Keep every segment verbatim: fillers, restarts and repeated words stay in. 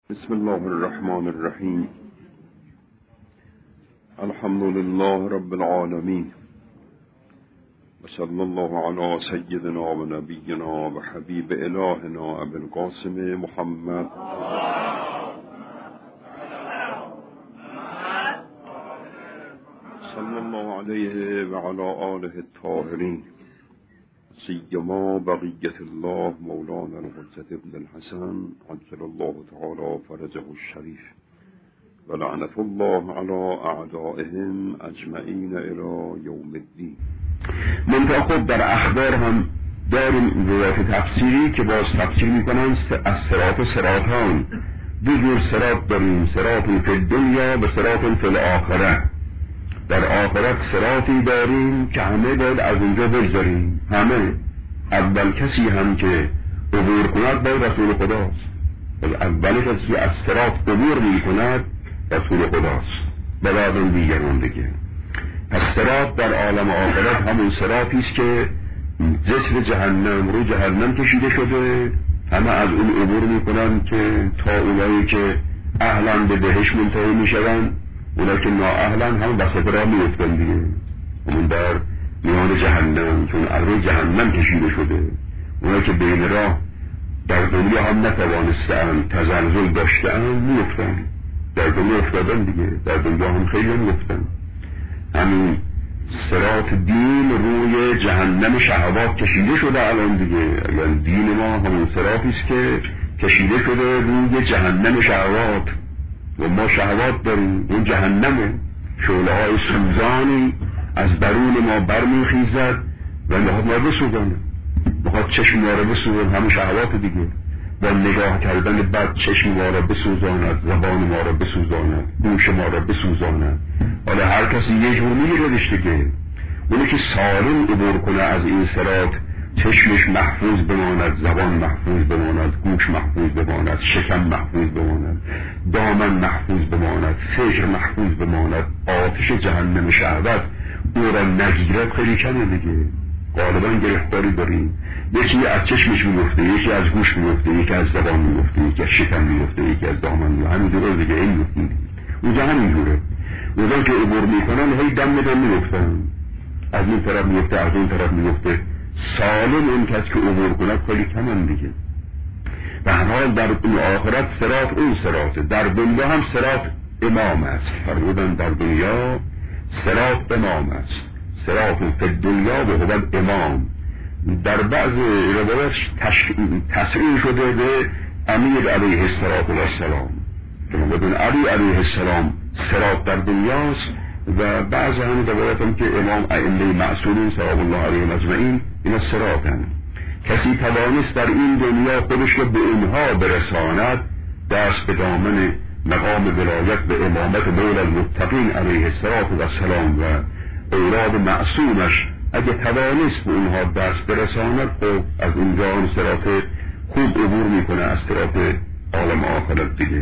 بسم الله الرحمن الرحیم. الحمد لله رب العالمین و صلی الله علی سیدنا و نبینا و حبیب الهنا ابی القاسم محمد صلی الله علیه و علی آله الطاهرین، سیما بقیت الله مولانا الحجة ابن الحسن عجل الله تعالی فرجه الشریف و لعنت الله علی اعدائهم اجمعین الی یوم الدین. منطقه خود در اخبار هم داریم روایت تفسیری که باز تفسیر میکنن از صراط و صراطان. دو جور صراط داریم، صراط فی الدنیا و صراط فی الاخره. در آخرت صراطی داریم که همه باید از اونجا بگذاریم. همه اول کسی هم که عبور کند باید رسول خداست. اول کسی از صراط عبور می کند رسول خداست و بعد اون دیگران دیگه. پس صراط در عالم آخرت همون صراطی است که جسر جهنم رو جهنم کشیده شده، همه از اون عبور می کنند که تا اونایی که اهلا به بهشت منتهی می شوند، اونا که نااهلن هم وسط را می افتن دیگه. همون در میان جهنم، چون عرض جهنم کشیده شده. اونا که بین راه در دنیا هم نتوانستن تزلزل داشتن می افتن، در دنیا افتادن دیگه. در دنیا هم خیلی می افتن. همین صراط دین روی جهنم شهوات کشیده شده الان دیگه. الان دین ما همون صراطی است که کشیده شده روی جهنم شهوات و ما شهوات داریم. اون جهنمه، شعله های سوزانی از درون ما برمیخیزد و میخواد ما رو بسوزانه، میخواد چشم ما رو بسوزاند. همون شهوات دیگه. با نگاه کردن بد چشم ما رو بسوزاند، زبان ما رو بسوزاند، گوش ما رو بسوزاند. حالا هر کسی یه جور میگیردش دیگه. اونی که سالم عبور کنه از این صراط، چشمش محفوظ بماند، زبان محفوظ بماند، گوش محفوظ بماند، شکم محفوظ بماند، دامن محفوظ بماند، فکر محفوظ بماند، آتش جهنم شهوت او را نگیرد خیلی کمه دیگه. غالبا گرفتاری داریم. یکی از چشمش میفته، یکی از گوش میفته، یکی از زبان میفته، یکی از شکم میفته، یکی از دامن میفته. همین جوره دیگه این میفته. اونجا همین جوره. اونجا که عبور میکنن هی دم بدم میفتن، از این طرف میفته، از اون طرف میفته. سالم اون کس که عبور کند خیلی کمن دیگه. به هر حال در اون آخرت صراط اون صراطه. در دنیا هم صراط امام است. فرمودن در دنیا صراط امام است. صراط فی دنیا و هو امام. در بعض روایات تصریح شده به امیر علیه السلام. که بدون علی علیه السلام صراط در دنیاست و بعض هم روایات هم که امام ائمه معصومین سلام الله علیهم اجمعین اینا صراطن. کسی توانست در این دنیا خودش رو به اونها برساند، دست به دامن مقام ولایت به امامت مولا المتقین علیه السلام و اولاد معصومش اگه توانست به اونها دست برساند، خب از اونجا اون صراط خوب عبور میکنه از صراط عالم آخرت دیگه.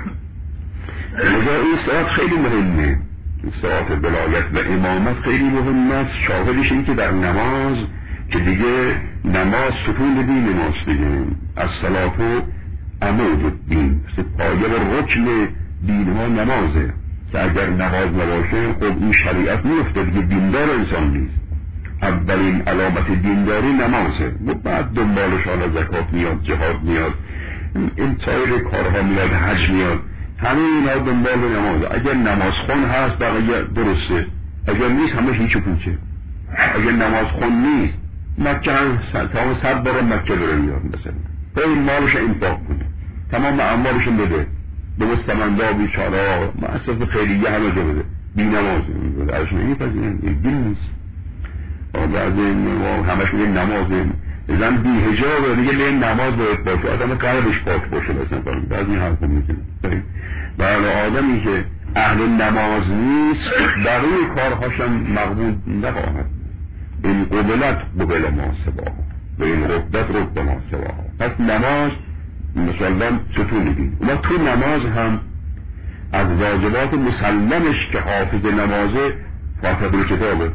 لذا این صراط خیلی مهمه. صراط ولایت و امامت خیلی مهم است. شاهدش این که در نماز که دیگه نماز ستون دین ماست دیگه. از صلات و عمود الدین، پایه و رکن دین ما نمازه که اگر نماز نباشه خب این شریعت میفته دیگه، دیندار انسان نیست. اولین علامت دینداری نمازه و بعد دنبالش حالا زکات میاد، جهاد میاد، این سایر کارها میاد، حج میاد. همه اینا دنبال نماز. اگر نماز خون هست بقیه درسته، اگر نیست همه هیچ پوچه. اگر نماز خون نیست مکه هم تمام صد بار مکه بره میاد، مثلا به این مالش انفاق کنه، تمام اموالش بده به مستمندا بیچاره‌ها، مؤسسه خیریه همه جا بده. بی نماز میگه ارش نمیپذیرن، این دین نیست. بعد ما همش میگیم نمازیم، زن بی حجاب دیگه به نماز باید باشه، آدم قلبش پاک باشه مثلا. بعد این حرفو میگه بله آدمی که اهل نماز نیست برای کارهاشم مقبول نخواهد. این قبلت قبل ما سباها و این ربت رب ما سباها. پس نماز مثلا ستون دین. و تو نماز هم از واجبات مسلمش که حافظ نمازه فاتحه الکتابه.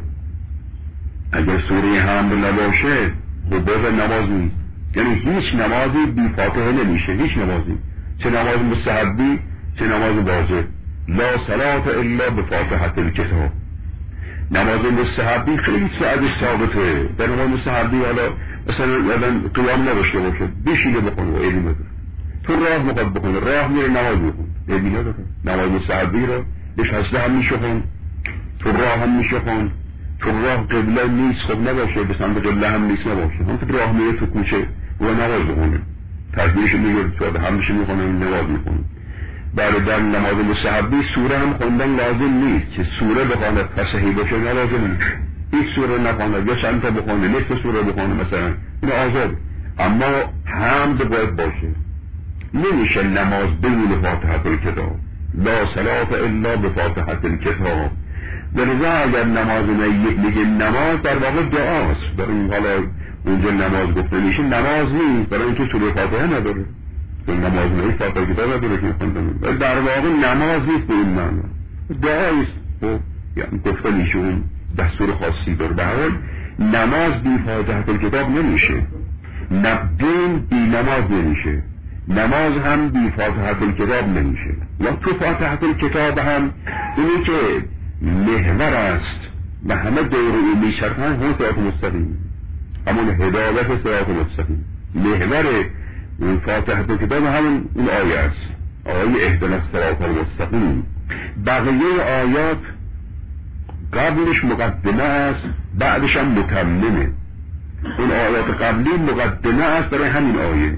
اگر سوره حمد نباشه خب باز نماز نیست. یعنی هیچ نمازی بی فاتحه نمیشه، هیچ نمازی. چه نماز مستحبی چه نماز واجب. لا صلاة الا بفاتحة الکتاب. نماز مستحبی خیلی سعدش ثابته. در نماز مستحبی حالا مثلا آدم قیام نداشته باشه بشینه بخونه و عیبی نداره. تو راه میخواد بخونه راه میره نماز میخونه عیبی نداره. نماز مستحبی رو نشسته هم میشه خون، تو راه هم میشه خون. تو راه قبله نیست خب نباشه، به سمت قبله هم نیست نباشه، هم تو راه میره تو کوچه و نماز بخونه تکبیرش میگه تو هم میشه میخونه نماز میخونه. برای در نماز مستحبی سوره هم خوندن لازم نیست که سوره بخونه تصحیح باشه نلازم نیست. این سوره نخونه یا چند تا بخونه نصف سوره بخونه مثلا این آزاد. اما حمد باید باشه. نمیشه نماز بدون فاتحه الکتاب. لا صلاة الا بفاتحه الکتاب. درجه اگر نماز میت میگه نماز در واقع دعاست. در این حالا اونجا نماز گفته میشه نماز نیست برای اینکه سوره فاتحه نداره. نماز میت فاتحه کتاب نداره که خوندن. در واقع نماز نیست به این معنی. دعایست. خب یعنی گفته میشه اون دستور خاصی داره. به هر حال نماز بی فاتحه الکتاب نمیشه. دین بی نماز نمیشه. نماز هم بی فاتحه الکتاب نمیشه. و تو فاتحه الکتاب هم اینی که محور است و همه دوره میشرفن همون صراط مستقیم، همون هدایت صراط مستقیم. محور اون فاتحه الکتاب همون اون آیه است، آیه اهدنا الصراط المستقیم. بقیه آیات قبلش مقدمه است بعدش هم متممه. اون آیات قبلی مقدمه است برای همین آیه،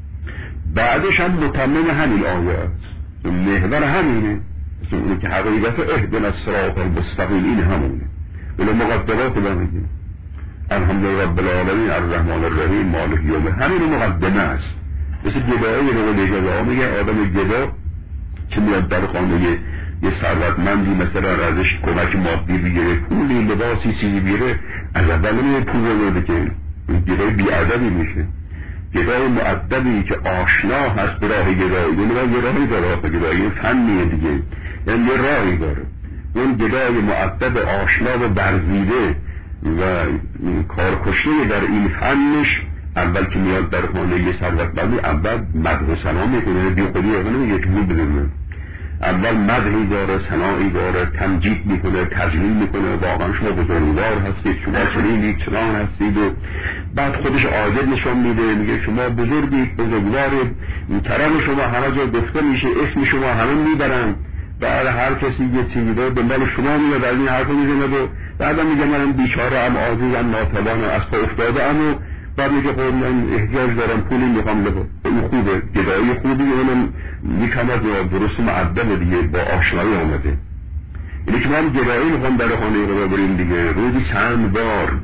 بعدش هم متمم همین آیه است. محور همینه، اونی که حقیقت اهدنا الصراط المستقیم این همونه. اون مقدمات رو میگیم الحمدلله رب العالمین الرحمن الرحیم مالک یوم، همین مقدمه است. مثل گدایی رو نگاه میگه آدم گدا که میاد در خانه یه ثروتمندی مثلا ازش کمک مادی بگیره، پولی لباسی چیزی بگیره، از اول نمیده پول رو بده که گدای بی‌ادبی میشه. گدای مؤدبی که آشنا هست به راه گدایی، یعنی یه راهی داره راه گدایی، فنیه دیگه، یعنی یه راهی داره. اون گدای مؤدب آشنا و برزیده و کارکشته در این فنش اول که میاد در خانه یه ثروتمندی اول مدح و ثنا میکنه، بی خودی نمیگه که پول بده. اول مدحی داره، ثنایی داره، تمجید میکنه، تجلیل میکنه، واقعا شما بزرگوار هستید، شما چنینید چنان هستید، و بعد خودش عاجز نشون میده، میگه شما بزرگید، بزرگوارید، کرم شما همه جا گفته میشه، اسم شما همه میبرن، بعد هر کسی یه چیزی داره دنبال شما میاد، از این حرفا میزنه و بعدم میگه من بیچاره ام، عاجزم، ناتوانم، از پا افتاده ام، بعد میگه خب من احتیاج دارم پولی میخوام لبا. این خوبه، گدایی خوبی، اونم میکند و درست معدل دیگه با آشنایی آمده. اینه که من گدایی میخوام در خانه رو ببریم دیگه، روزی چند بار،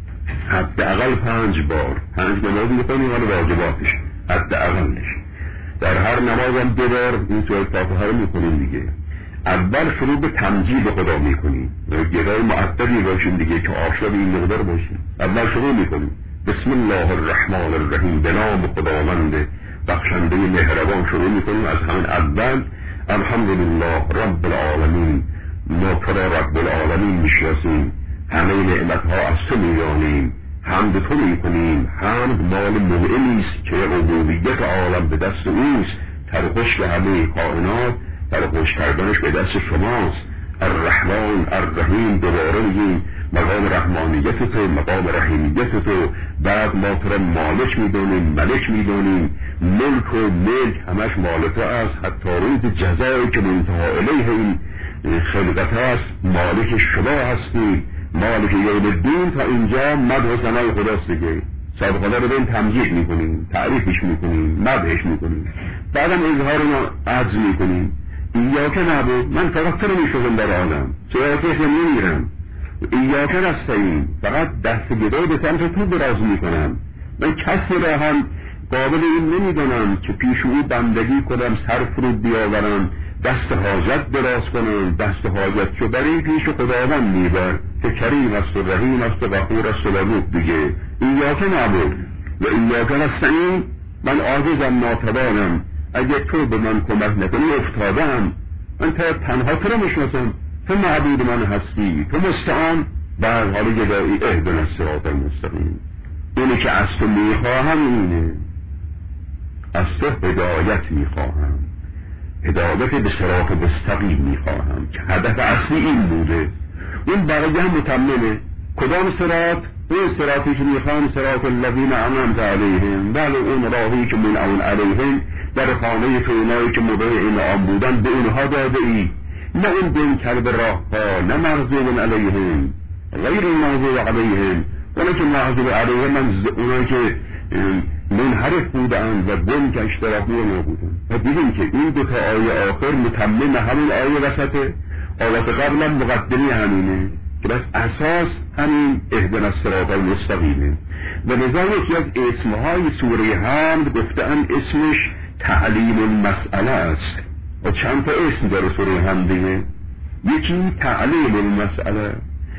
حداقل پنج بار، پنج نماز میخوام حالا واجباتش حداقلش، در هر نمازم دو بار این سوره فاتحه رو میکنیم دیگه. اول شروع به تمجید خدا میکنیم، گدای معدلی باشیم دیگه که آشنا به این مقدار باشیم. اول شروع میکنیم بسم الله الرحمن الرحیم، به نام خداوند بخشنده مهربان شروع میکنیم. از همین اول الحمدلله رب العالمین، ما تو را رب العالمین میشناسیم، همه نعمتها از تو میدانیم، حمد تو میکنیم، حمد مال منعمیست که ربوبیت عالم به دست اوست، ترخوش به همه کائنات، ترخوش کردنش به دست شماست. الرحمن الرحیم، دوباره میگیم مقام رحمانیت تو، مقام رحیمیت تو، بعد ما تو را مالک میدونیم، ملک میدونیم، ملک و ملک همش مال تو است، حتی روز جزایی که منتهی الیه این خلقت است مالک شما هستی، مالک یوم الدین. تا اینجا مدح و ثنای خداست دیگه، صاحب خدا رو بین تمجید میکنیم، تعریفش میکنیم، مدحش میکنیم، بعدم اظهار ما عجز میکنیم. ایاک نعبد، من فقط تو رو میشوزم در آدم، چرا کسی نمیرم. ایاک نستعین، فقط دست گدای به سمت تو دراز میکنم، من کسی را هم قابل این نمیدونم که پیش او بندگی کنم، سر فرود بیاورم، دست حاجت دراز کنم، دست حاجت چو بری پیش خداوند میبر که کریم است و رحیم است و غفور است و ودود دیگه. ایاک نعبد و ایاک نستعین، من عاجزم، ناتوانم، اگه تو به من کمک نکنی افتادم، من تا تنها تو رو میشناسم، تو معبود من هستی، تو مستعان. در حال گدایی اهدنا الصراط المستقیم، اینی که از تو میخواهم اینه. از تو هدایت میخواهم، هدایت به صراط مستقیم میخواهم که هدف اصلی این بوده. اون بقیه هم متممه. کدام صراط؟ اون صراطی که میخوام صراط الذین انعمت علیهم، بله اون راهی که منعم علیهم در خانه تو اونایی که مدعی انعام بودن به اونها داده ای، نه اون دین کرده راه ها، نه مغضوب علیهم غیر المغضوب علیهم، اونایی که مغضوب علیهم من اونایی که منحرف بودن و گم که اشتراک نبودن. و دیدیم که این دو تا آیه آخر متمم همین آیه وسطه، آیات قبلا مقدمی همینه که بس اساس همین اهدنا الصراط المستقیمه. و لذا یکی از اسمهای سوره حمد گفتن اسمش تعلیم المسئله است. و چند تا اسم داره سوره حمد دیگه. یکی تعلیم المسئله،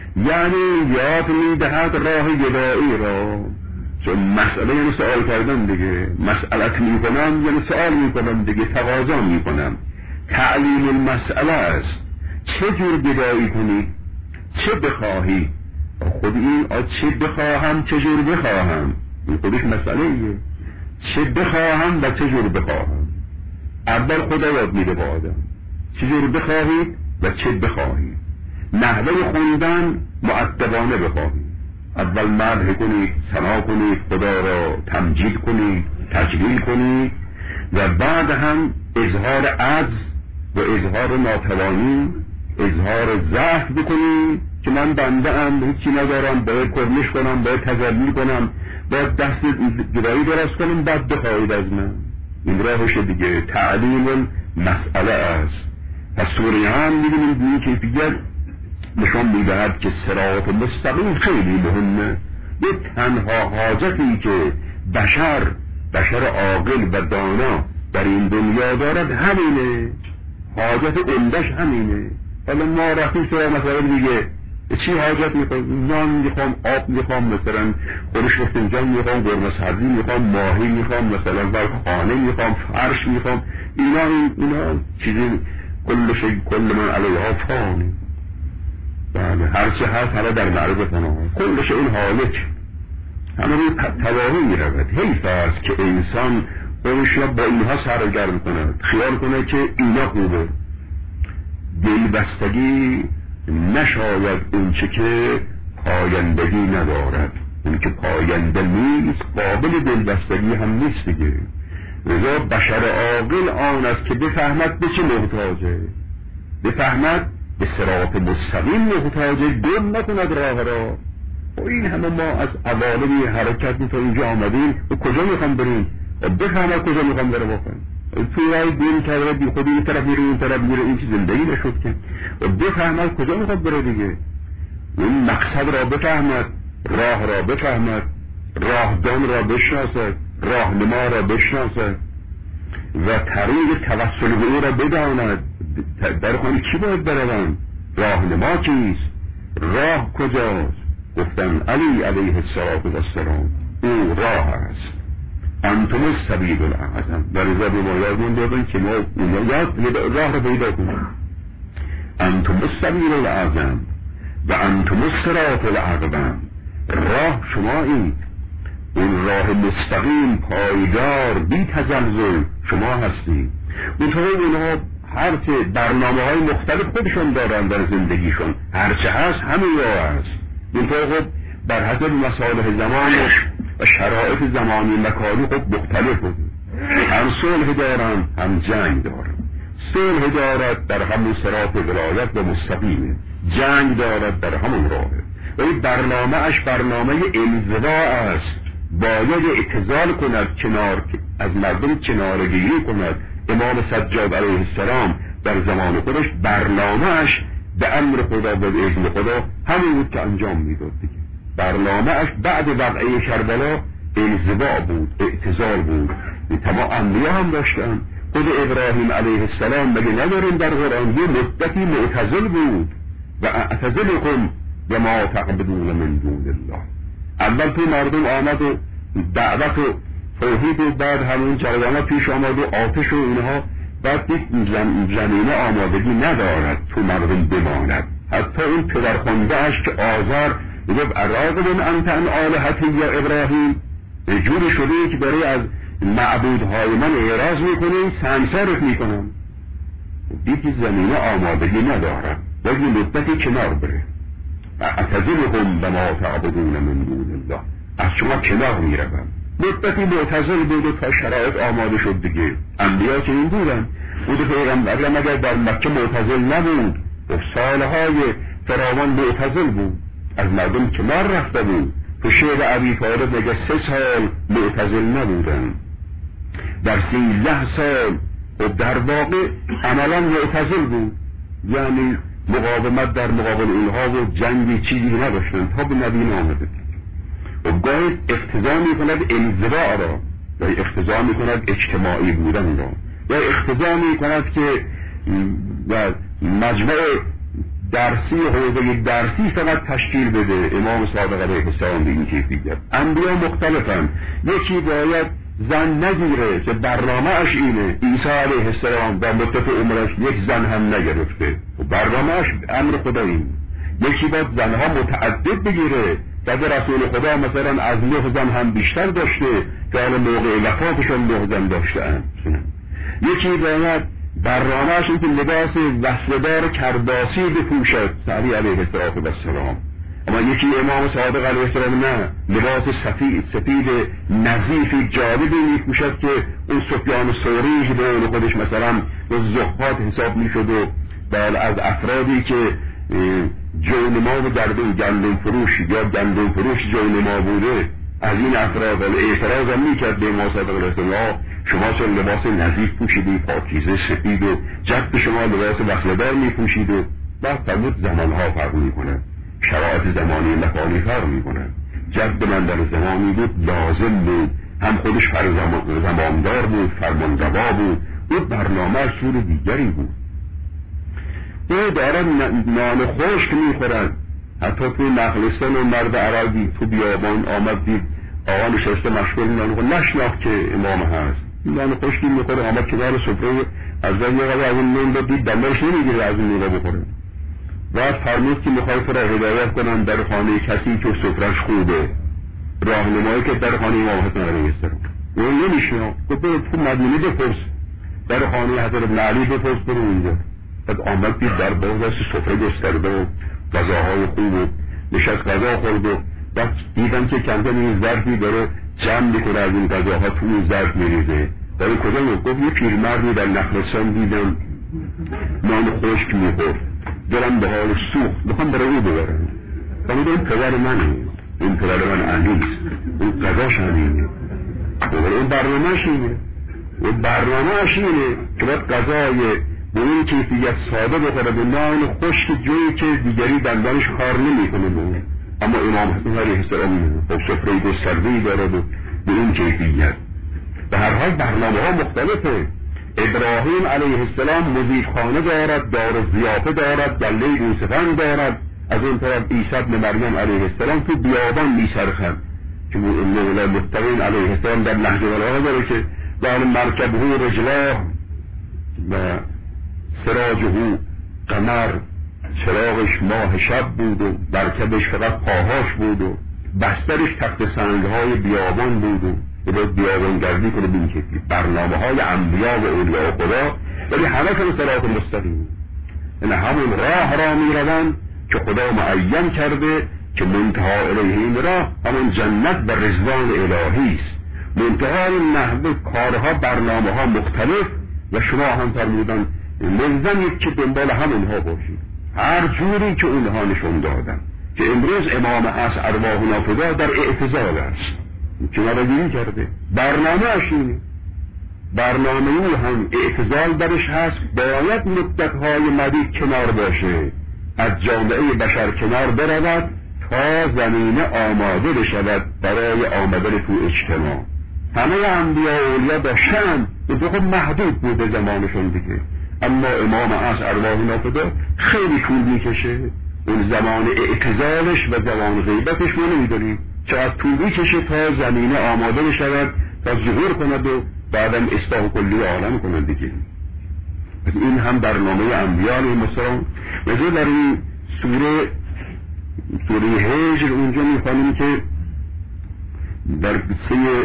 یعنی یاد میدهد راه گدایی را، چون مسئله یعنی سوال کردن دیگه، مسئلت میکنم یعنی سوال میکنم دیگه، تقاضا میکنم. تعلیم المسئله است، چه جور گدایی کنی، چه بخواهی. خود این چه بخواهم چه جور بخواهم این خودش مسئله ایه. چه بخواهم و چه جور بخواهم. اول خدا یاد میده با آدم چه جور بخواهید و چه بخواهید. نحوه خوندن مؤدبانه بخواهید، اول مدح کنید، ثنا کنید، خدا را تمجید کنید، تجلیل کنید، و بعد هم اظهار عجز و اظهار ناتوانی، اظهار ضعف بکنید که من بنده ام، هیچی ندارم، باید کرنش کنم، باید تجلیل کنم، باید دست گدایی دراز کنم، بعد بخواهید از من. این راهش دیگه تعلیم مسئله است. پس سوره هم می‌بینید این کیفیت نشان میدهد که صراط مستقیم خیلی مهمه. یک تنها حاجتی که بشر بشر عاقل و دانا در این دنیا دارد همینه، حاجت عمدش همینه. حالا ما رفتیم سراغ مثلا دیگه چی حاجت میخوام؟ نان میخوام، آب میخوام، مثلا خورش فنجان میخوام، قرمه سبزی میخوام، ماهی میخوام، مثلا بر خانه میخوام، فرش میخوام. اینا اینا چیزی کل شی کل من علیها فانی. بله هرچه هست حالا در معرض فنا، کلش این حالک همه روی تواهی میرود. حیف است که انسان خودش را با اینها سرگرم کند، خیال کنه که اینا خوبه. دلبستگی نشاید اونچه که پایندگی ندارد، اون که پاینده نیست قابل دلبستگی هم نیست دیگه. لذا بشر عاقل آن است که بفهمد به چه محتاجه، بفهمد به صراط مستقیم محتاجه، گم نکند راه را. و این همه ما از عوالمی حرکت تا اینجا آمدیم و کجا میخوام بریم و بفهمد کجا میخوام برم واقعا. توی رای دین کرده بی خودی این طرف میره این طرف میره، این چیز زندگی نشد که. و بفهمد کجا میخواد بره دیگه، اون مقصد را بفهمد، راه را بفهمد، راهدان را بشناسد، راهنما را بشناسد و طریق توسل به او را بداند. در خانه کی باید بروم؟ راهنما کیست؟ راه کجاست؟ گفتن علی علیه السلام او راه است. انتم السبیل الاعظم. در ازا به ما یادمون دادن که ما یاد راه را پیدا کنیم. انتم السبیل الاعظم و انتم الصراط الاقوم. راه شما اید، اون راه مستقیم پایدار بی تزلزل شما هستید. اونطور اونها هرچه برنامه های مختلف خودشون دارن در زندگیشون، هرچه هست همین راه هست. اونطور خود بر حسب مصالح زمان و شرایط زمانی مکانی خود مختلف بود. هم صلح دارن هم جنگ دارن. صلح دارد در همون صراط ولایت و مستقیمه، جنگ دارد در همون راهه. و این برنامه اش برنامه انزوا است. باید اعتزال کند، کنار از مردم کنارگیری کند. امام سجاد علیه السلام در زمان خودش برنامه‌اش به امر خدا و به اذن خدا همین بود که انجام میداد دیگه. برنامه‌اش بعد وقعه کربلا انزوا بود، اعتزال بود. تمام انبیا هم داشتن. خود ابراهیم علیه السلام مگه نداریم در قرآن یه مدتی معتزل بود و اعتزلکم و ما تعبدون من دون الله. اول تو مردم آمد و دعوت و توحید و بعد همون جریانات پیش آمد و آتش و اینها، بعد یک زمینه آمادگی ندارد تو مردم بماند. حتی این پدرخوانده اش که آذر میگه اراغب انت عن آلهتی یا ابراهیم، جوری شده که برای از معبودهای من اعراض میکنی، سنگسارت میکنم. دیدی زمینه آمادگی ندارم و یه مدتی کنار بره. اعتزلهم بما تعبدون من دون الله، از شما کنار میروم. مدتی معتزل بود و تا شرایط آماده شد دیگه. انبیا که این بودن، بود پیغمبر اگر در مکه معتزل نبود و سالهای فراوان معتزل بود، از مردم کنار رفته بود. تو شعر ابی طالب میگه سه سال معتزل نبودن، در سیزده سال و در واقع عملا معتزل بود، یعنی مقاومت در مقابل اونها و جنگی چیزی نداشتن تا به مدینه آمده و گاهی اقتضا میکند انزواء را یا اقتضا میکند اجتماعی بودن را یا اقتضا میکند که و مجمع درسی حوزه درسی فقط تشکیل بده. امام صادق علیه السلام به این کیفیت. انبیا مختلفن، یکی باید زن نگیره که برنامه اش اینه. عیسی علیه السلام در مدت عمرش یک زن هم نگرفته و برنامه اش امر خدا این. یکی باید زنها متعدد بگیره، در رسول خدا مثلا از نه زن هم بیشتر داشته که حالا موقع وفاتشون نه زن داشته. یکی باید برنامه‌اش این که لباس وصلدار کرداسی بپوشد، علی علیه السلام. اما یکی امام صادق علیه السلام نه، لباس سفید سفید نظیفی جالبی میپوشد که اون سفیان ثوری که به اون خودش مثلا زهاد حساب میشد و بل از افرادی که جونما و گردون گندم فروش یا گندم فروش جونما بوده، از این افراد اعتراض هم میکرد به امام صادق علیه السلام. شما چون لباس نظیف پوشیدی، پاکیزه سفید و جد شما لباس وصلدار میپوشید و بعد فرمود زمانها فرق میکنه، شرایط زمانی مکانی فرق میکنه. جد من در زمانی بود لازم بود، هم خودش فرزماندار بود، فرمانروا بود، او برنامه سور دیگری بود. او دارن نان خشک میخورن. حتی تو نخلستان و مرد عربی تو بیابان آمد دید آقا نشسته مشغول نان خود، نشناخت که امام هست. نان خشکی میخوره، آمد کنار سفره از در یه قدر از اون نون رو دید دمرش نمیگیره از اون نون رو بخوره. بعد فرمود که میخوای تو را هدایت کنم در خانه کسی که سفرش خوبه، راهنمایی که در خانه امام حسن علیه السلام. اون نمیشناخت. گفت برو تو مدینه بپرس، در خانه حضرت ابن علی بپرس، برو اونجا. بعد آمد دید در باز دست سفره گسترده و غذاهای خوب و نشست غذا خورد و بعد دیدم که کم کم این ظرفی داره جمع میکنه از این غذاها تو این ظرف میریزه. برای کجا بود؟ گفت یه پیرمردی در نخلستان دیدم نان خشک میخورد، دلم به حال سوخت، میخوام برای او ببرم. فرمود این پدر منه، این پدر من علیست، این غذاش همینه، اون برنامهش اینه، اون برنامهش اینه که باید غذای به این کیفیت ساده بخوره، به نان خشک جویی که دیگری دندانش کار نمیکنه به. اما امام حسن علیه السلام خب سفره گسترده‌ای داره به این کیفیت. به هر حال برنامه ها مختلفه. ابراهیم علیه السلام مزیدخانه دارد، دار ضیافه دارد، گله یوسفان دارد. از اون طرف عیسی ابن مریم علیه السلام تو بیابان میچرخد که مولا متقین علیه السلام در نهج البلاغه داره که وان مرکبه رجلاه و سراجه قمر، چراغش ماه شب بود و مرکبش فقط پاهاش بود و بسترش تخت سنگهای بیابان بود و باید بیابان گردی کنه. بین که برنامه های انبیا و اولیاء خدا ولی همه که صراط مستقیم، یعنی همون راه را میروند که خدا معین کرده که منتها الیه این راه همون جنت و رضوان الهی است. منتها این نحوه کارها برنامه ها مختلف و شما هم فرمودن لازمید که دنبال همونها باشید، هر جوری که اونها نشون دادن. که امروز امام از ارواحنا فدا در اعتزال است، کنار گیری کرده، برنامه اشینه، برنامه او هم اعتزال درش هست. باید مدتهای مدید کنار باشه، از جامعه بشر کنار برود تا زمینه آماده بشود برای آمدن تو اجتماع. همه انبیا و اولیا داشتن، به خود محدود بوده زمانشون دیگه. اما امام از ارواحنا فدا خیلی طول میکشه. اون زمان اعتزالش و زمان غیبتش ما نمیدونیم چقدر طول میکشه تا زمینه آماده بشود تا ظهور کند و بعدم اصلاح کلی عالم کند دیگه. این هم برنامه انبیا علیهم السلام. مثلا در این سوره سوره هجر اونجا میخوانیم که در قصه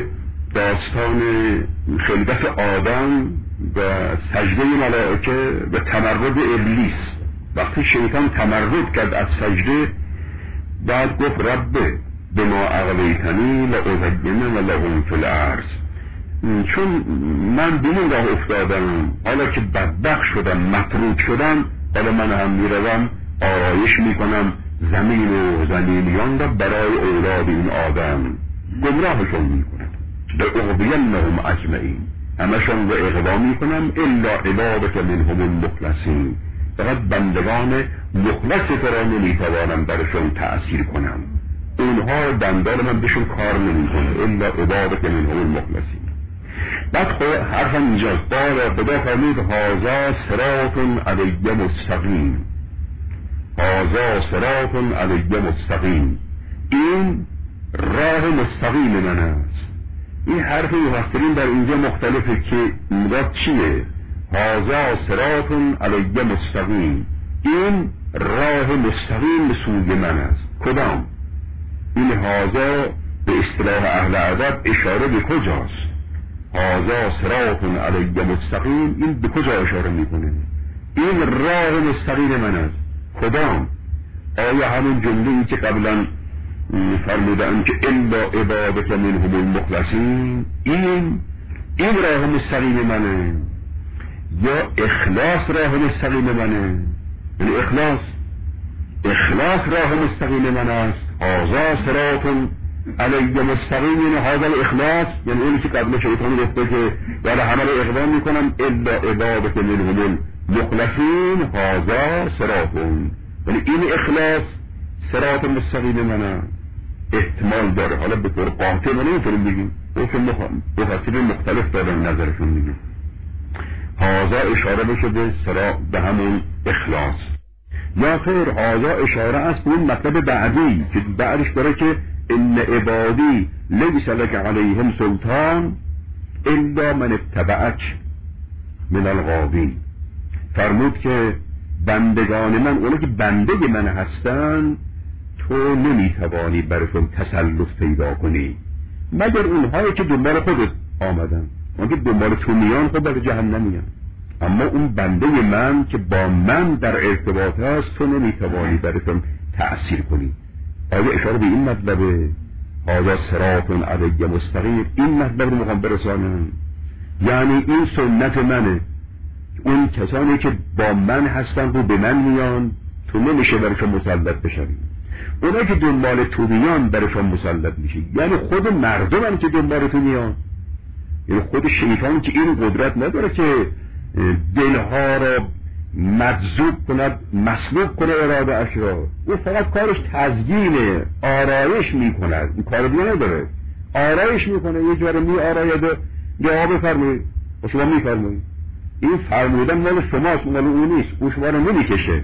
داستان خلقت آدم و سجده ملائکه و تمرد ابلیس. وقتی شیطان تمرد کرد از سجده، بعد گفت رب بما اغویتنی لأزینن لهم فی الارض، چون من به این راه افتادم، حالا که بدبخت شدم، مطرود شدم، حالا من هم میروم آرایش میکنم زمین و ذلیلیان را برای اولاد این آدم، گمراهشون میکنم، لأغوینهم اجمعین، همشون رو اغوا میکنم الا عبادک منهم المخلصین، فقط بندگان مخلص تو را نمیتوانم برشون تأثیر کنم، اونها بندان من بهشون کار نمیکنه، الا عبادک منهم المخلصین. بعد خود حرفم اینجاست، قال خدا فرمود هذا صراط علی مستقیم، هذا صراط علی مستقیم، این راه مستقیم من است. این حرف مفسرین در اینجا مختلفه که مراد چیه. هذا صراط علی مستقیم، این راه مستقیم به سوی من است. کدام؟ این هذا به اصطلاح اهل ادب اشاره به کجاست؟ هذا صراط علی مستقیم، این به کجا اشاره میکنه؟ این راه مستقیم من است. کدام؟ آیا همون جمله ای که قبلا فرمودن که الا عبادک منهم المخلصین، این این راه مستقیم منه، یا اخلاص راه مستقیم منه؟ یعنی اخلاص اخلاص راه مستقیم من است. هذا صراط علی مستقیم، یعنی هذا الاخلاص، یعنی اونی که قبل شیطان گفته که در همه رو اقدام میکنم الا عبادک منهم المخلصین، هذا صراط، یعنی این اخلاص صراط مستقیم من است. احتمال داره، حالا به طور قاطع ما نمیتونیم بگیم، مفسرین مختلف دارن نظرشون میگیم. هذا اشاره بشه به صراط، به همون اخلاص، یا خیر هذا اشاره است به اون مطلب بعدی که بعدش داره که ان عبادی لیس لک علیهم سلطان الا من اتبعک من الغاوین. فرمود که بندگان من، اونا که بنده من هستن، تو نمیتوانی برشون تسلط پیدا کنی مگر اونهایی که دنبال خودت آمدن. اون که دنبال تو میان خود در جهنم میان، اما اون بنده من که با من در ارتباط هست تو نمیتوانی برشون تأثیر کنی. آیا اشاره به این مطلبه هذا صراط علی مستقیم، این مطلب رو میخوام برسانم، یعنی این سنت منه، اون کسانی که با من هستن رو به من میان، تو نمیشه برشون مسلط بشوی. اونا که دنبال تو میان برشون مسلط میشی، یعنی خود مردم هم که دنبال تو میان، یعنی خود شیطان که این قدرت نداره که دلها را مجذوب کند، مسلوب کنه اراده اش را، او فقط کارش تزیینه، آرایش میکند، این کار دیگه نداره، آرایش میکنه، یه جوری می آراید، یا بفرمایید و شما میفرمایید، این فرمودن مال شماست، مال اون نیست، او شما رو نمیکشه،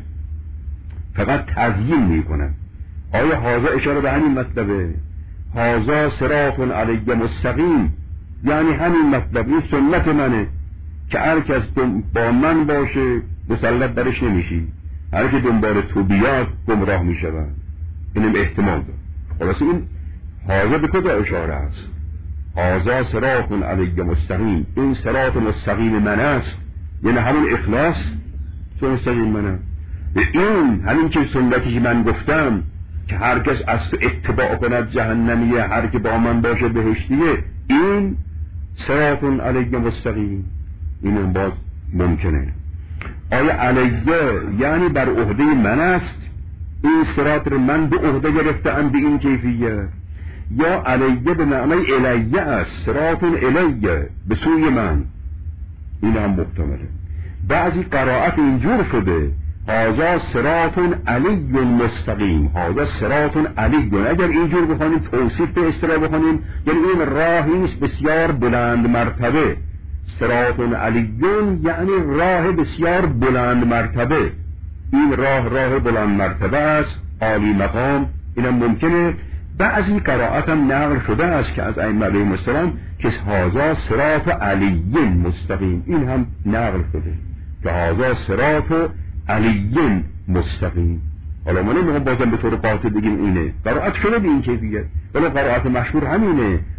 فقط تزیین میکنه. آیا هذا اشاره به همین مطلبه؟ هذا صراط علی مستقیم، یعنی همین مطلب، این سنت منه که هر کس با من باشه مسلط برش نمیشی، هر که دنبال تو بیاد گمراه میشود. اینم احتمال داره. خلاصه این هذا به کجا اشاره است؟ هذا صراط علی مستقیم، این صراط مستقیم من است، یعنی همون اخلاص تو مستقیم منه. این همین که سنتی من گفتم که هر کس از تو اتباع کند جهنمیه، هر که با من باشه بهشتیه، این صراط علی مستقیم، این هم باز ممکنه. آیا علیه یعنی بر عهده من است، این صراط رو من به عهده گرفتم به این کیفیت، یا علیه به معنی الیه است، صراط الیه به سوی من، این هم محتمله. بعضی قرائت اینجور شده هذا صراط علی مستقیم، هذا صراط علی، اگر اینجور بخوانیم توصیف به اصطلاح بخوانیم، یعنی این راهی است بسیار بلند مرتبه، صراط علیون یعنی راه بسیار بلند مرتبه، این راه راه بلند مرتبه است، عالی مقام، اینم ممکنه. بعضی قرائت هم نقل شده است که از ائمه علیهم السلام که هذا صراط علی مستقیم، این هم نقل شده که هذا صراط علی مستقیم. حالا ما نمیخوام بازم به طور قاطع بگیم اینه، قرائت شده به این کیفیت، ولی قرائت مشهور همینه،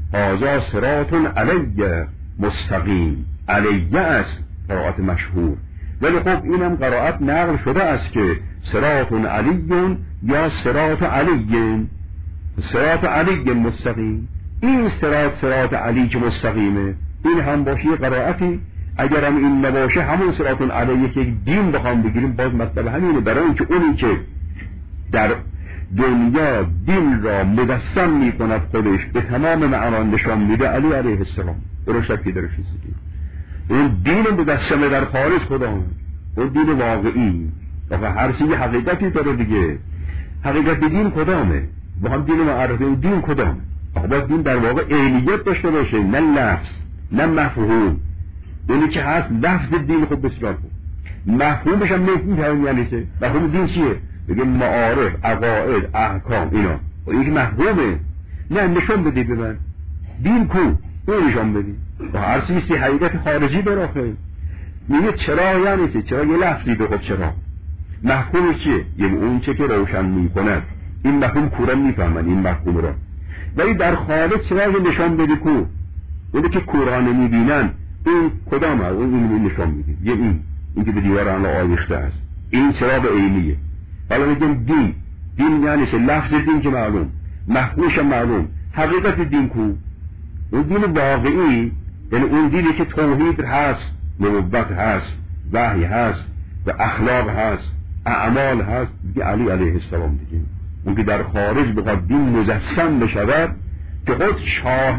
هذا صراط علیه مستقیم. علیه است قرائت مشهور، ولی خب اینم قرائت نقل شده است که صراط علیون یا صراط علیین، صراط علی مستقیم. این صراط صراط علی که مستقیمه، این هم باشه قرائتی. اگرم این نباشه همون صراط علیه که دین بخوام بگیریم باز مطلب همینه، برای اینکه اونی که در دنیا دین را مجسم می کند خودش به تمام معانی نشان میده علی علیه السلام، درست که درش نیست. اون دین مجسمه در خارج خدا، اون دین واقعی. آخه هر چیزی حقیقتی داره دیگه. حقیقت دین کدامه؟ با هم دین معرفی دین کدامه؟ آخه باید دین در واقع عینیت داشته باشه، نه لفظ نه مفهوم. اونی که هست لفظ دین خود بسیار خوب، مفهومش هم نمی‌فهمیم یعنی چه. مفهوم دین چیه؟ بگه معارف، عقاید، احکام، اینا. و این مفهومه. نه نشون بدی به من دین کو، اون نشون بدی. و هر چیزی حقیقت خارجی براخه. میگه چرا یعنی چه؟ چرا یه لفظی به خود چرا؟ مفهوم چیه؟ یعنی اون چه که روشن میکند. این مفهوم کورا میفهمن این مفهوم را، ولی در خارج چرا نشان بدی کو؟ اونی که کورا نمیبینن این کدامه؟ اون این نشان میده. یه این این که به دیوار آن آویخته است، این چراغ عینیه. حالا میگم دین، دین یعنی چه؟ لفظ دین که معلوم، مفهومش معلوم، حقیقت دین کو؟ اون دین واقعی، یعنی اون دینی که توحید هست، نبوت هست، وحی هست و اخلاق هست، اعمال هست، دیگه علی علیه السلام دیگه. اون که در خارج بخواد دین مجسم بشود که خود شاهد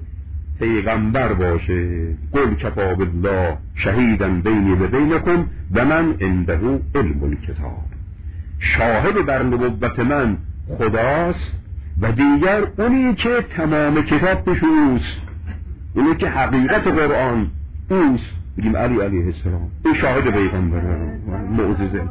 پیغمبر باشه. قل کفی بالله شهیدا بینی و بینکم و من عنده علم الکتاب. شاهد بر نبوت من خداست و دیگر اونی که تمام کتاب پیش اوست، اونی که حقیقت قرآن اوست. بگیم علی علیه السلام این شاهد پیغمبر معجزه.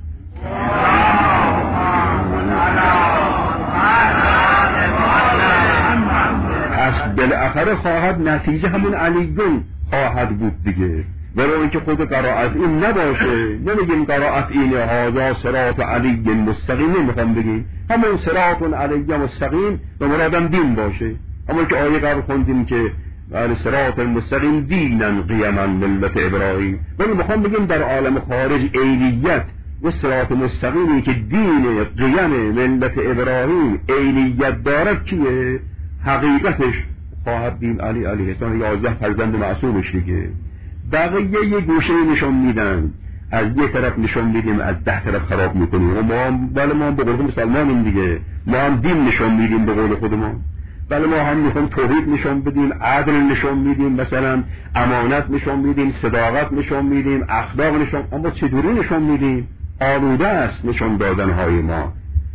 پس بالاخره خواهد نتیجه همون علیون خواهد بود دیگه. برای اینکه خود قرائت این نباشه، نمیگیم قرائت اینه هذا صراط علی مستقیم، نمیخوام بگیم همون صراط علی مستقیم و مرادم دین باشه. اما که آیه قبل خوندیم که علی صراط المستقیم دینا قیما ملت ابراهیم، ولی میخوام بگیم در عالم خارج عینیت و صراط مستقیمی که دین قیم ملت ابراهیم عینیت دارد کیه؟ حقیقتش خواهد دین علی علیه السلام، یازده فرزند معصومش دیگه. بقیه یه گوشه نشون میدن، از یه طرف نشون میدیم از ده طرف خراب میکنیم. و ما هم بله ما هم به قول مسلمانیم دیگه، ما هم دین نشون میدیم به قول خودمون. بله ما هم میخوام توحید نشون بدیم، عدل نشون میدیم، مثلا امانت نشون میدیم، صداقت نشون میدیم، اخلاق نشون. اما چطوری نشون میدیم؟ آلوده است نشون دادنهای ما.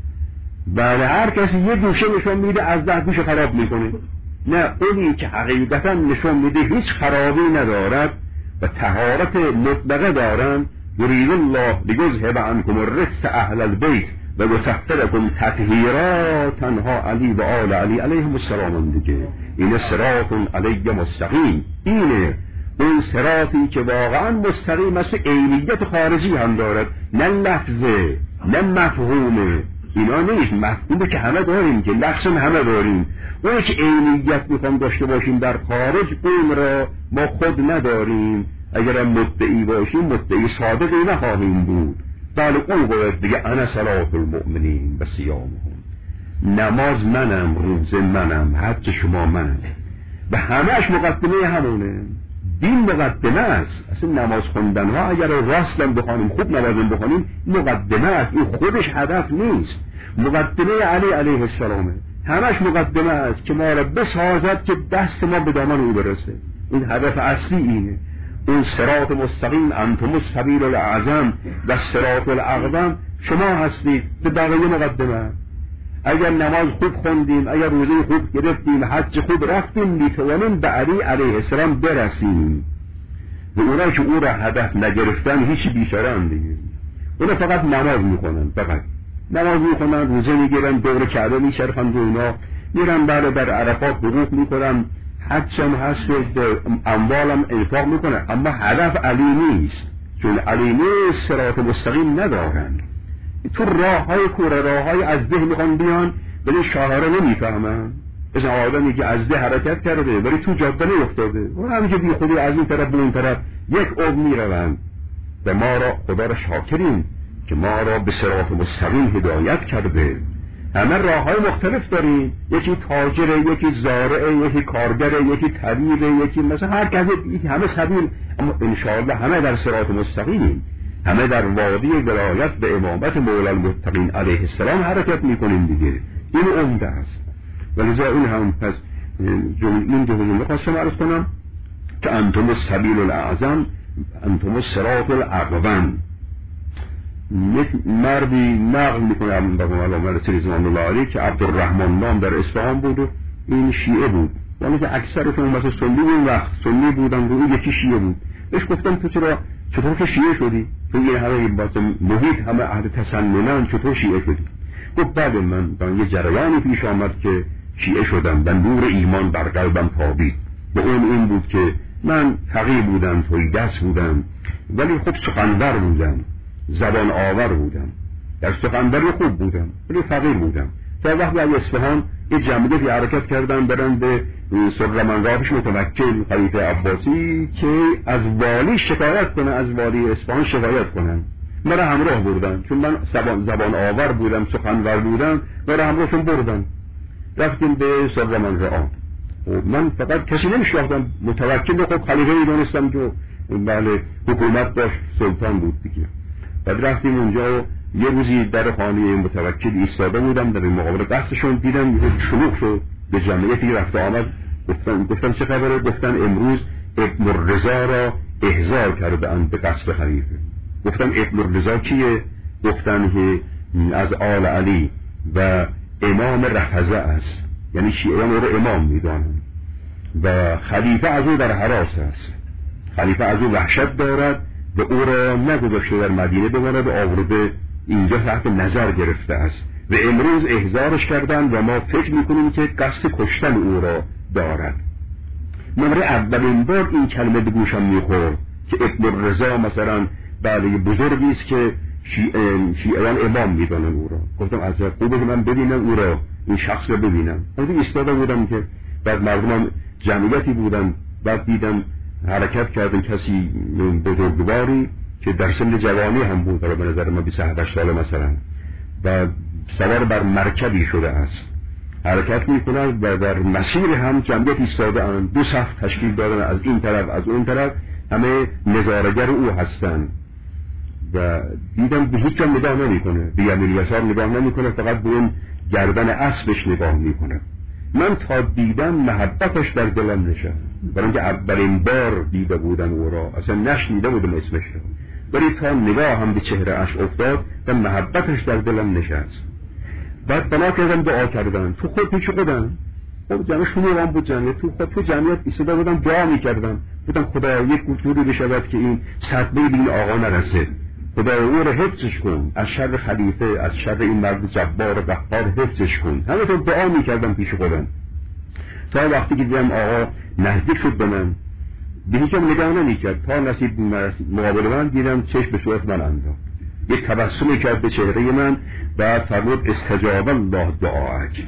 بله هر کسی یه گوشه نشون میده از ده گوشه خراب میکنه. نه اونی که حقیقتا نشون میده هیچ خرابی ندارد و طهارت مطلقه دارن. یرید الله لیذهب عنکم الرجس اهل البیت و یطهرکم تطهیرا. تنها علی و آل علی علیهم السلام دیگه. این صراط علی مستقیم، اینه اون صراطی که واقعا مستقیم است، عینیت خارجی هم دارد، نه لفظه نه مفهومه. اینا نیست، مفهومه که همه داریم، که لفظ همه داریم. اون که عینیت میخوام داشته باشیم در خارج، اون را ما خود نداریم. اگر مدعی باشیم مدعی صادقی نخواهیم بود. بله اون باید دیگه انا صلاة المؤمنین و صیامهم، نماز منم، روزه منم، حج شما منم. و همهش مقدمه همونه. دین مقدمه است. اصلا نماز خوندن ها اگر راستم بخوانیم، خوب نمازم بخوانیم، مقدمه است. این خودش هدف نیست. مقدمه علی علیه السلامه. همش مقدمه است که ما را بسازد که دست ما به دامان او برسه. این هدف اصلی اینه. اون صراط مستقیم انتم السبیل الاعظم و صراط الاقدم شما هستید. به بقیه مقدمه. اگر نماز خوب خوندیم، اگر روزه خوب گرفتیم، حج خوب رفتیم، میتوانیم به علی علیه السلام برسیم. و اونا که او را هدف نگرفتن هیچی بیچاره‌اند دیگه. اونا فقط نماز میخونن، فقط نماز میخونن، روزه میگیرن، دور کعبه میچرخن و اینا میرن، بعد در عرفات وقوف میکنن، حج هم هست، اموالم انفاق میکنن، اما هدف علی نیست. چون علی نیست صراط مستقیم ندارن. تو راه های کوره راه های از ده میخوان بیان، ولی شاهره نمیفهمن. مثل آدمی که از ده حرکت کرده ولی تو جاده نیفتاده و همینجا بی خودی از این طرف به اون طرف یک عمر میروند. و ما را خدا را شاکریم که ما را به صراط مستقیم هدایت کرده. همه راه های مختلف داریم، یکی تاجره، یکی زارعه، یکی کارگره، یکی طبیبه، یکی مثلا هر کسی یکی همه سبیل، اما انشاءالله همه در صراط مستقیم، همه در وادی ولایت به امامت مولا المتقین علیه السلام حرکت میکنیم دیگه. این عمده است. ولذا این هم پس این دو جمله خواستم عرض کنم که انتم السبیل الاعظم انتم الصراط الاقوم. یک مردی نقل میکنه به مولانا رضوان الله علیه که عبدالرحمن نام در اصفهان بود و این شیعه بود، ولی که اکثرشون مثلا سنی بود، وقت سنی بودن و اون یکی شیعه بود. بهش گفتم تو چرا چطور که شیعه شدی؟ تو این همه محیط همه اهل تسننن، چطور شیعه شدی؟ گفت بعد من با یه جریانی پیش آمد که شیعه شدم و نور ایمان بر قلبم تابید. به اون این بود که من فقیه بودم، توی دست بودم، ولی خب سخنور بودم، زبان آور بودم، در سخنوری خوب بودم ولی فقیر بودم. تا وقتی از اصفهان یه جمعیتی حرکت کردن برن به سرمنگاهش متوکل خلیفه عباسی که از والی شکایت کنن، از والی اصفهان شکایت کنن. مرا همراه بردن چون من زبان آور بودم، سخنور بودم، مرا همراهشون بردن. رفتیم به سرمنگاه. من فقط کسی نمیشناختم، متوکل خب خلیفه میدونستم که بله حکومت داشت، سلطان بود دیگه. بعد رفتیم اونجا و یه روزی در خانه متوکل ایستاده بودم، در این مقابل قصدشون دیدم یه شلوغ شد، به جمعیتی رفت آمد. گفتن گفتن چه خبره؟ گفتن امروز ابن الرضا را احضار کرده اند به قصد خلیفه. گفتم ابن الرضا کیه؟ گفتن که از آل علی و امام رفضه است، یعنی شیعیان او را امام میدانند و خلیفه از او در هراس است. خلیفه از او وحشت دارد و او را نگذاشته در مدینه بماند و آورده اینجا تحت نظر گرفته است و امروز احضارش کردن و ما فکر میکنیم که قصد کشتن او را دارد. من برای اولین بار این کلمه به گوشم میخورد که ابن الرضا مثلا بله بزرگی است که شیعیان امام میدانن او را. گفتم از خوبه که من ببینم او را، این شخص را ببینم. من ایستاده بودم که بعد مردم جمعیتی بودن، بعد دیدم حرکت کردن کسی بزرگواری که در سن جوانی هم بود، به نظر من بیست و هشت ساله مثلا، و سوار بر مرکبی شده است، حرکت میکنند و در مسیر هم جمعیت ایستاده اند، دو صف تشکیل دادن، از این طرف از اون طرف، همه نظارگر او هستند و دیدم به هیچ جا نگاه نمیکنه، به یمین یسار نگاه نمیکنه، فقط به اون گردن اسبش نگاه میکنه. من تا دیدم محبتش در دلم نشست، برای اینکه اولین بار دیده بودم او را، اصلا نشنیده بودم اسمش را، ولی تا نگاه هم به چهره اش افتاد و محبتش در دلم نشست. بعد بنا کردم دعا کردن، تو خود پیش خودم، خب جمعه شما بود جمعیت، تو خود تو جمعیت ایستاده بودم دعا میکردم، بودم خدا یک کوچولی بشود که این صدمه به این آقا نرسه، خدا او را حفظش کن از شر خلیفه، از شر این مرد جبار و قهار حفظش کن. همینطور دعا میکردم پیش خودم تا وقتی که دیدم آقا نزدیک شد به من، به هیچم نگاه نمیکرد، تا نصیب مقابل من دیدم چشم به صورت من انداخت، یک تبسمی کرد به چهره من، بعد فرمود استجاب الله دعاک،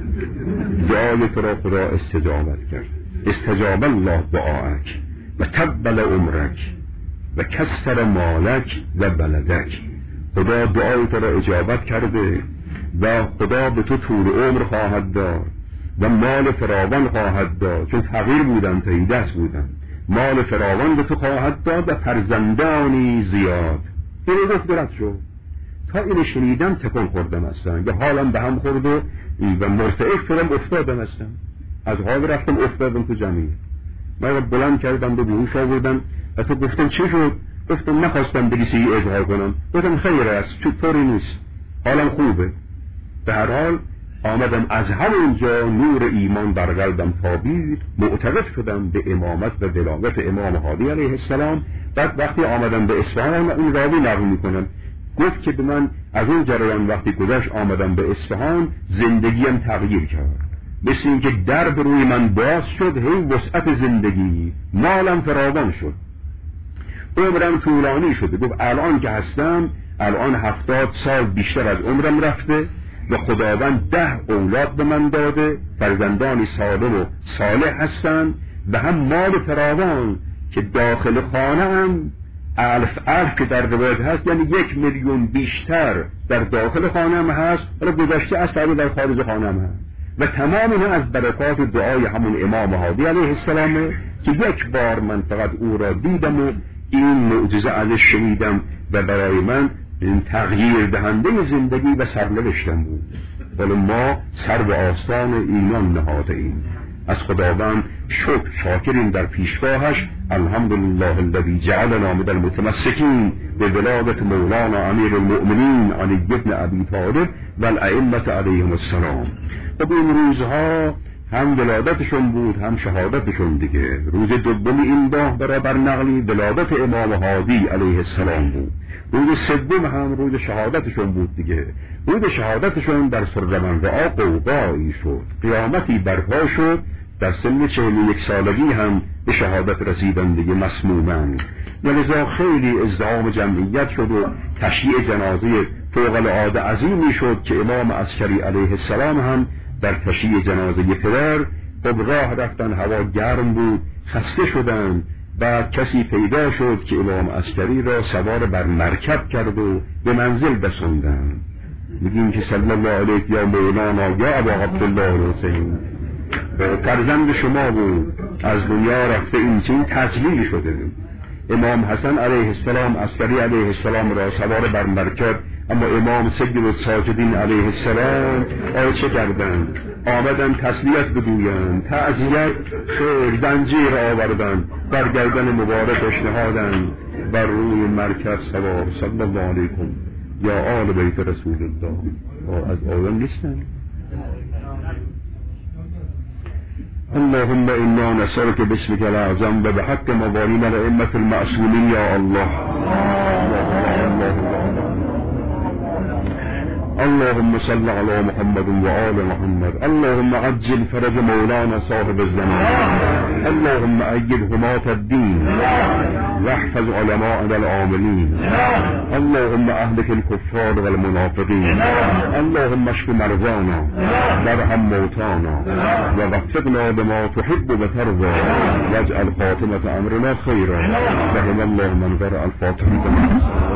دعای تو را خدا استجابت کرد، استجاب الله دعاک و تقبل عمرک و کسر مالک و بلدک. خدا دعای تو را اجابت کرده و خدا به تو طول عمر خواهد داد و مال فراوان خواهد داد، چون فقیر بودن تایی دست بودن، مال فراوان به تو خواهد داد و فرزندانی زیاد. اینو گفت درست شد. تا اینو شنیدم تکون خوردم هستم یا حالم به هم خورد و و مرتعش شدم، افتادم هستم، از حال رفتم افتادم تو جمعیت. من بلند کردم به بیهوش آوردم و تو گفتم چه شد؟ گفتم نخواستم بلیسی اظهار کنم، گفتم خیر است، چطوری نیست، حالم خوبه. به هر حال آمدم از همونجا نور ایمان بر قلبم تابید، معترف شدم به امامت و ولایت امام هادی علیه السلام. بعد وقتی آمدم به اصفهان، اون راوی نقل میکنم، گفت که به من از اون جریان وقتی گذشت آمدم به اصفهان زندگیم تغییر کرد، مثل اینکه درب روی من باز شد، هی وسعت زندگی، مالم فراوان شد، عمرم طولانی شده. گفت الان که هستم، الان هفتاد سال بیشتر از عمرم رفته و خداوند ده اولاد به من داده، فرزندانی سالم و صالح هستند و هم مال فراوان که داخل خانه هم الف الف که در روایت هست، یعنی یک میلیون بیشتر در داخل خانه هم هست، حالا گذشته از طریق در خارج خانه هم هست و تمام اینا از برکات دعای همون امام هادی علیه السلام که یک بار من فقط او را دیدم و این معجزه ازش شنیدم و برای من این تغییر دهنده زندگی و سرنوشتم بود. ولی ما سر به آستان ایمان نهاده ایم، از خداوند شکر شاکریم در پیشگاهش. الحمدلله الذی جعلنا من المتمسکین به ولادت مولانا امیر المؤمنین علی بن ابی طالب و الائمه علیهم السلام. خب این روزها هم ولادتشون بود هم شهادتشون دیگه. روز دوم این ماه برابر نقلی ولادت امام هادی علیه السلام بود، روز سوم هم روز شهادتشون بود دیگه. روز شهادتشون در سرمن رعا قوقایی شد، قیامتی برپا شد، در سن چهل و یک سالگی هم به شهادت رسیدن دیگه مسمومن. ولذا خیلی ازدحام جمعیت شد و تشییع جنازه فوق العاده عظیمی شد که امام عسکری علیه السلام هم در تشییع جنازه پدر خب راه رفتن، هوا گرم بود، خسته شدن. بعد کسی پیدا شد که امام عسکری را سوار بر مرکب کرد و به منزل رسوندن. میگیم که صلی الله علیه یا مولانا یا ابا عبدالله الحسین، فرزند شما بود، از دنیا رفته، این چین تجلیل شده. امام حسن علیه السلام عسکری علیه السلام را سوار بر مرکب، اما امام سید الساجدین علیه السلام آیا چه کردند؟ آمدن تسلیت بگویند، تعزیت خیر زنجیر آوردند، بر گردن مبارکش نهادند، بر روی مرکب سوار. صلی الله علیکم یا آل بیت رسول الله. از آیان نیستن؟ اللهم انا نسألك باسمك الاعظم و بحق موالین الائمة المعصومین یا الله. اللهم صل على محمد وآل محمد. اللهم عجل فرج مولانا صاحب الزمان. اللهم أيد حماة الدين واحفظ علماءنا العاملين. اللهم أهلك الكفار والمنافقين. اللهم اشف مرضانا وارحم موتانا ووفقنا بما تحب وترضى واجعل خاتمة أمرنا خيرا. رحم الله من قرأ الفاتحة.